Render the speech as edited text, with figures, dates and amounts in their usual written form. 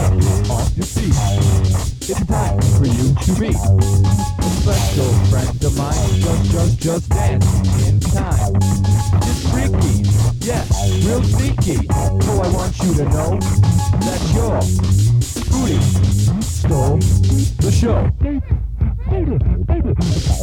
off your feet. It's time for you to meet a special friend of mine. Just dance in time. It's freaky, yes, real sneaky. So I want you to know that your booty stole the show.